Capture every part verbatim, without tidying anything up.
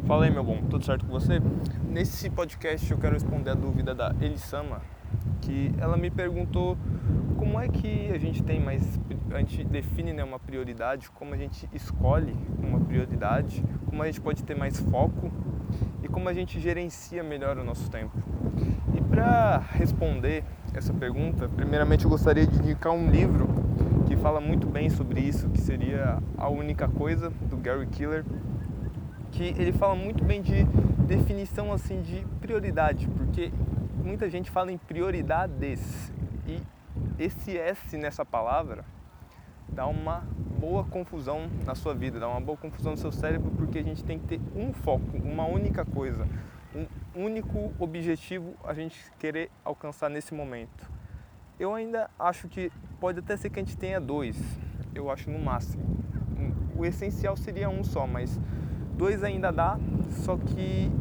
Fala aí, meu bom, tudo certo com você? Nesse podcast eu quero responder a dúvida da Elisama, que ela me perguntou como é que a gente tem mais, a gente define, né, uma prioridade, como a gente escolhe uma prioridade, como a gente pode ter mais foco e como a gente gerencia melhor o nosso tempo. E para responder essa pergunta, primeiramente eu gostaria de indicar um livro que fala muito bem sobre isso, que seria A Única Coisa, do Gary Keller, que ele fala muito bem de definição assim de prioridade, porque muita gente fala em prioridades e esse S nessa palavra dá uma boa confusão na sua vida, dá uma boa confusão no seu cérebro, porque a gente tem que ter um foco, uma única coisa, um único objetivo a gente querer alcançar nesse momento. Eu ainda acho que pode até ser que a gente tenha dois, eu acho no máximo. O essencial seria um só, mas dois ainda dá, só que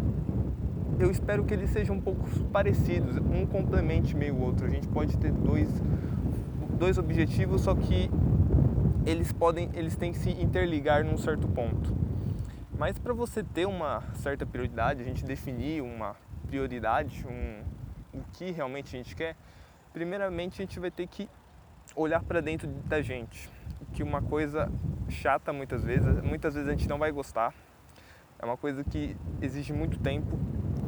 eu espero que eles sejam um pouco parecidos, um complemente meio o outro. A gente pode ter dois, dois objetivos, só que eles podem, eles têm que se interligar num certo ponto. Mas para você ter uma certa prioridade, a gente definir uma prioridade, um, o que realmente a gente quer, primeiramente a gente vai ter que olhar para dentro da gente, que uma coisa chata muitas vezes, muitas vezes a gente não vai gostar. É uma coisa que exige muito tempo.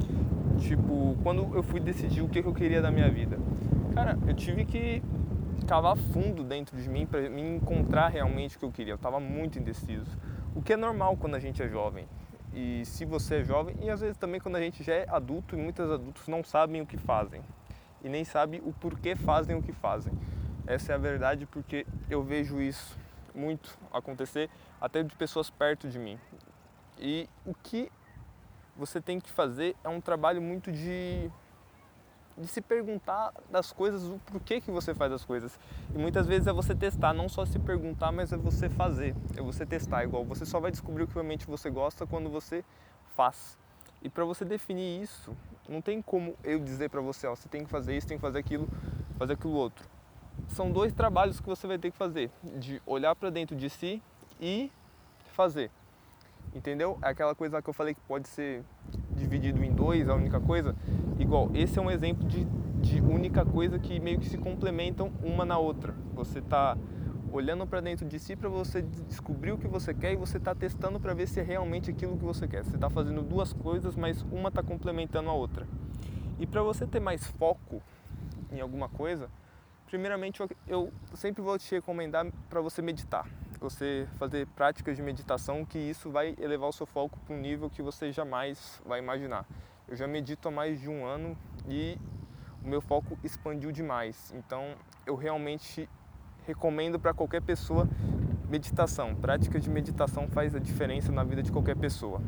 Tipo, quando eu fui decidir o que eu queria da minha vida, cara, eu tive que cavar fundo dentro de mim para me encontrar realmente o que eu queria. Eu estava muito indeciso, o que é normal quando a gente é jovem. E se você é jovem, e às vezes também quando a gente já é adulto, e muitos adultos não sabem o que fazem e nem sabem o porquê fazem o que fazem. Essa é a verdade, porque eu vejo isso muito acontecer até de pessoas perto de mim. E o que você tem que fazer é um trabalho muito de, de se perguntar das coisas, o porquê que você faz as coisas. E muitas vezes é você testar, não só se perguntar, mas é você fazer, é você testar. Igual você só vai descobrir o que realmente você gosta quando você faz. E para você definir isso, não tem como eu dizer para você, ó, você tem que fazer isso, tem que fazer aquilo, fazer aquilo outro. São dois trabalhos que você vai ter que fazer, de olhar para dentro de si e fazer. Entendeu? É aquela coisa que eu falei que pode ser dividido em dois, a única coisa. Igual, esse é um exemplo de, de única coisa que meio que se complementam uma na outra. Você está olhando para dentro de si para você descobrir o que você quer e você está testando para ver se é realmente aquilo que você quer. Você está fazendo duas coisas, mas uma está complementando a outra. E para você ter mais foco em alguma coisa, primeiramente eu sempre vou te recomendar para você meditar. Você fazer práticas de meditação, que isso vai elevar o seu foco para um nível que você jamais vai imaginar. Eu já medito há mais de um ano e o meu foco expandiu demais. Então eu realmente recomendo para qualquer pessoa meditação. Práticas de meditação faz a diferença na vida de qualquer pessoa.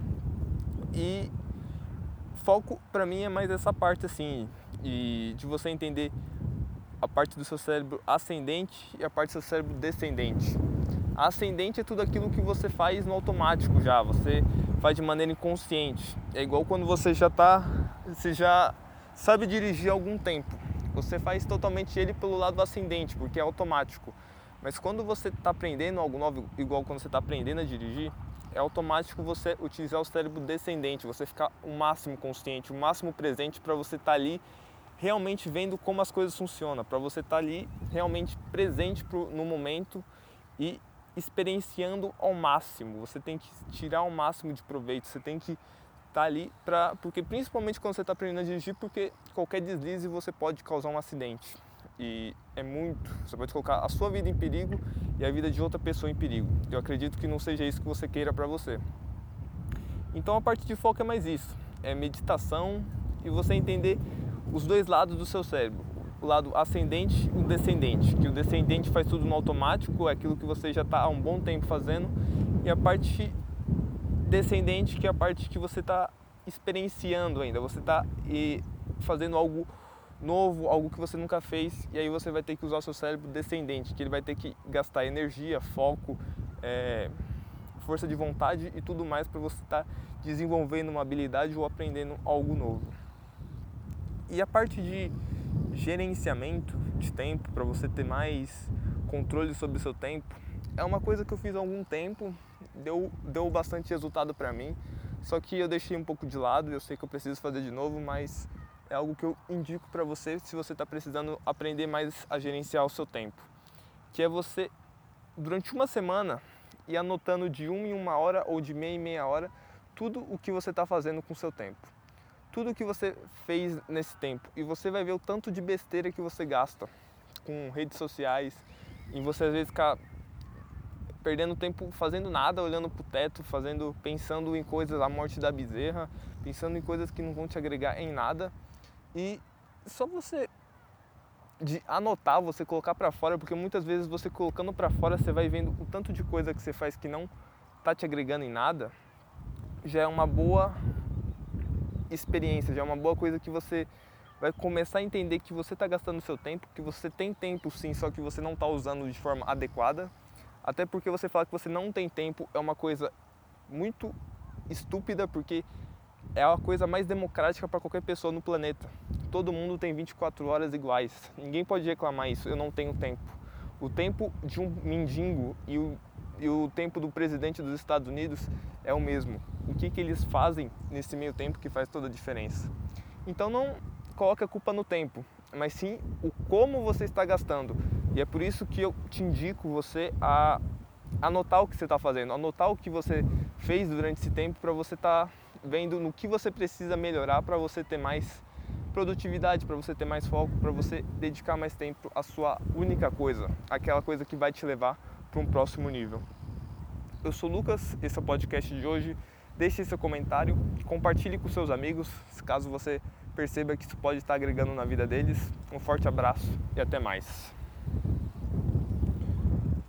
E foco para mim é mais essa parte assim, e de você entender a parte do seu cérebro ascendente e a parte do seu cérebro descendente. A ascendente é tudo aquilo que você faz no automático já, você faz de maneira inconsciente. É igual quando você já tá, você já sabe dirigir há algum tempo. Você faz totalmente ele pelo lado ascendente, porque é automático. Mas quando você está aprendendo algo novo, igual quando você está aprendendo a dirigir, é automático você utilizar o cérebro descendente, você ficar o máximo consciente, o máximo presente para você estar tá ali realmente vendo como as coisas funcionam, para você estar tá ali realmente presente pro, no momento e experienciando ao máximo. Você tem que tirar o máximo de proveito, você tem que estar tá ali para, porque principalmente quando você está aprendendo a dirigir, porque qualquer deslize você pode causar um acidente e é muito, você pode colocar a sua vida em perigo e a vida de outra pessoa em perigo. Eu acredito que não seja isso que você queira para você. Então a parte de foco é mais isso, é meditação e você entender os dois lados do seu cérebro, o lado ascendente e o descendente, que o descendente faz tudo no automático, é aquilo que você já está há um bom tempo fazendo, e a parte descendente, que é a parte que você está experienciando ainda, você está fazendo algo novo, algo que você nunca fez, e aí você vai ter que usar o seu cérebro descendente, que ele vai ter que gastar energia, foco, é, força de vontade e tudo mais para você estar tá desenvolvendo uma habilidade ou aprendendo algo novo. E a parte de gerenciamento de tempo, para você ter mais controle sobre o seu tempo, é uma coisa que eu fiz há algum tempo, deu, deu bastante resultado para mim, só que eu deixei um pouco de lado, eu sei que eu preciso fazer de novo, mas é algo que eu indico para você se você está precisando aprender mais a gerenciar o seu tempo, que é você, durante uma semana, ir anotando de uma em uma hora ou de meia em meia hora tudo o que você está fazendo com o seu tempo. Tudo o que você fez nesse tempo. E você vai ver o tanto de besteira que você gasta com redes sociais, em você às vezes ficar perdendo tempo fazendo nada, olhando pro teto, fazendo, pensando em coisas, a morte da bezerra, pensando em coisas que não vão te agregar em nada. E só você de anotar, você colocar pra fora, porque muitas vezes você colocando pra fora, você vai vendo o tanto de coisa que você faz que não tá te agregando em nada, já é uma boa experiência, já é uma boa coisa que você vai começar a entender que você está gastando seu tempo, que você tem tempo sim, só que você não está usando de forma adequada. Até porque você falar que você não tem tempo é uma coisa muito estúpida, porque é a coisa mais democrática para qualquer pessoa no planeta. Todo mundo tem vinte e quatro horas iguais. Ninguém pode reclamar isso, eu não tenho tempo. O tempo de um mendigo e o, e o tempo do presidente dos Estados Unidos é o mesmo. O que, que eles fazem nesse meio tempo que faz toda a diferença? Então não coloque a culpa no tempo, mas sim o como você está gastando. E é por isso que eu te indico você a anotar o que você está fazendo, anotar o que você fez durante esse tempo para você estar tá vendo no que você precisa melhorar para você ter mais produtividade, para você ter mais foco, para você dedicar mais tempo à sua única coisa, aquela coisa que vai te levar para um próximo nível. Eu sou o Lucas, esse é o podcast de hoje. Deixe seu comentário, compartilhe com seus amigos, caso você perceba que isso pode estar agregando na vida deles. Um forte abraço e até mais.